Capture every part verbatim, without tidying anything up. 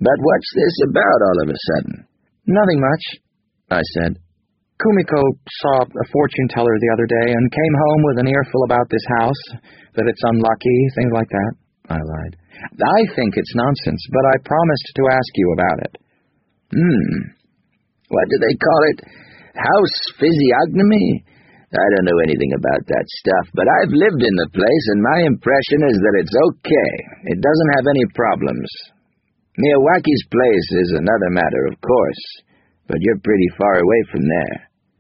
But what's this about all of a sudden? Nothing much, I said. Kumiko saw a fortune-teller the other day and came home with an earful about this house, that it's unlucky, things like that. I lied. I think it's nonsense, but I promised to ask you about it. Hmm. What do they call it? House physiognomy? I don't know anything about that stuff, but I've lived in the place, and my impression is that it's okay. It doesn't have any problems. Miyawaki's place is another matter, of course, but you're pretty far away from there.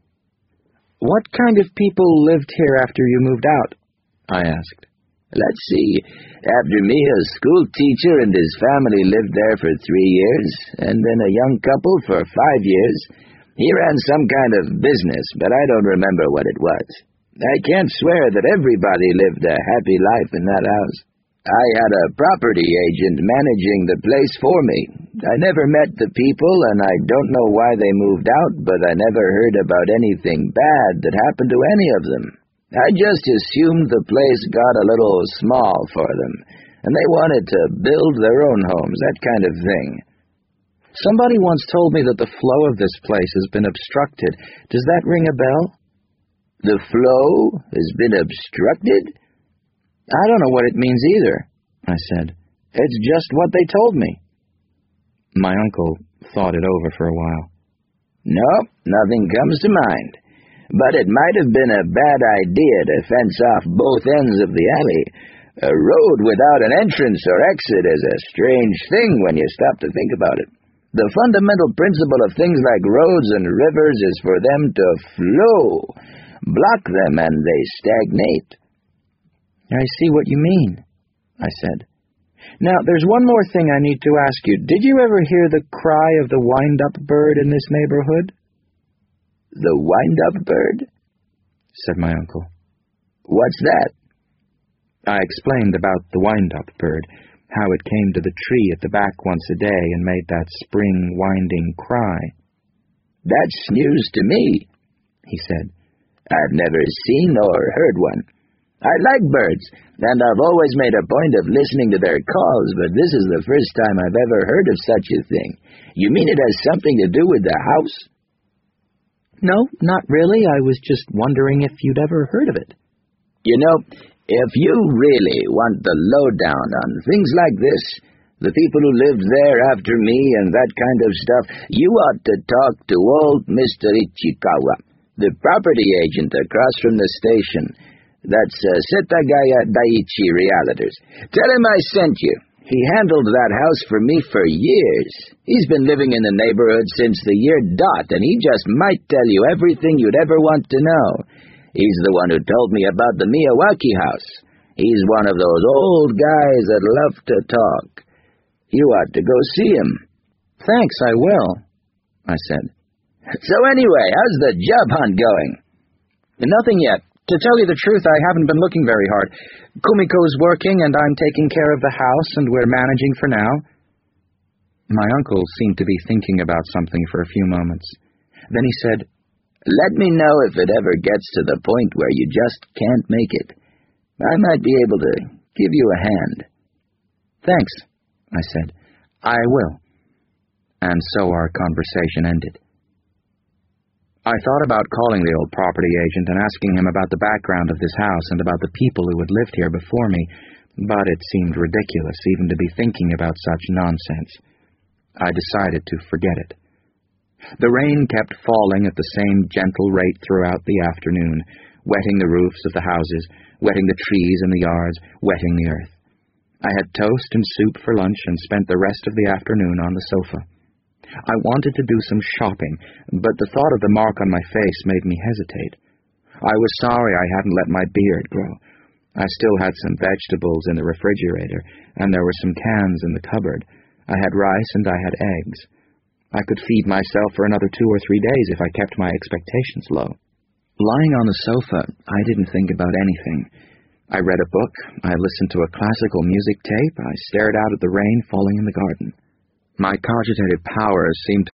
What kind of people lived here after you moved out? I asked. Let's see. After me, a school teacher and his family lived there for three years, and then a young couple for five years. He ran some kind of business, but I don't remember what it was. I can't swear that everybody lived a happy life in that house. I had a property agent managing the place for me. I never met the people, and I don't know why they moved out, but I never heard about anything bad that happened to any of them. I just assumed the place got a little small for them, and they wanted to build their own homes, that kind of thing. Somebody once told me that the flow of this place has been obstructed. Does that ring a bell? The flow has been obstructed? I don't know what it means either, I said. It's just what they told me. My uncle thought it over for a while. No, nothing comes to mind. But it might have been a bad idea to fence off both ends of the alley. A road without an entrance or exit is a strange thing when you stop to think about it. The fundamental principle of things like roads and rivers is for them to flow. Block them and they stagnate. I see what you mean, I said. Now, there's one more thing I need to ask you. Did you ever hear the cry of the wind-up bird in this neighborhood? The wind-up bird? Said my uncle. What's that? I explained about the wind-up bird, how it came to the tree at the back once a day and made that spring winding cry. That's news to me, he said. I've never seen or heard one. I like birds, and I've always made a point of listening to their calls, but this is the first time I've ever heard of such a thing. You mean it has something to do with the house? No, not really. I was just wondering if you'd ever heard of it. You know, if you really want the lowdown on things like this, the people who lived there after me and that kind of stuff, you ought to talk to old Mister Ichikawa, the property agent across from the station. That's uh, Setagaya Daiichi Realtors. Tell him I sent you. He handled that house for me for years. He's been living in the neighborhood since the year dot, and he just might tell you everything you'd ever want to know. He's the one who told me about the Miyawaki house. He's one of those old guys that love to talk. You ought to go see him. Thanks, I will, I said. So anyway, how's the job hunt going? Nothing yet. To tell you the truth, I haven't been looking very hard. Kumiko's working, and I'm taking care of the house, and we're managing for now. My uncle seemed to be thinking about something for a few moments. Then he said, Let me know if it ever gets to the point where you just can't make it. I might be able to give you a hand. Thanks, I said. I will. And so our conversation ended. I thought about calling the old property agent and asking him about the background of this house and about the people who had lived here before me, but it seemed ridiculous even to be thinking about such nonsense. I decided to forget it. The rain kept falling at the same gentle rate throughout the afternoon, wetting the roofs of the houses, wetting the trees in the yards, wetting the earth. I had toast and soup for lunch and spent the rest of the afternoon on the sofa. I wanted to do some shopping, but the thought of the mark on my face made me hesitate. I was sorry I hadn't let my beard grow. I still had some vegetables in the refrigerator, and there were some cans in the cupboard. I had rice and I had eggs. I could feed myself for another two or three days if I kept my expectations low. Lying on the sofa, I didn't think about anything. I read a book, I listened to a classical music tape, I stared out at the rain falling in the garden. My cogitative powers seemed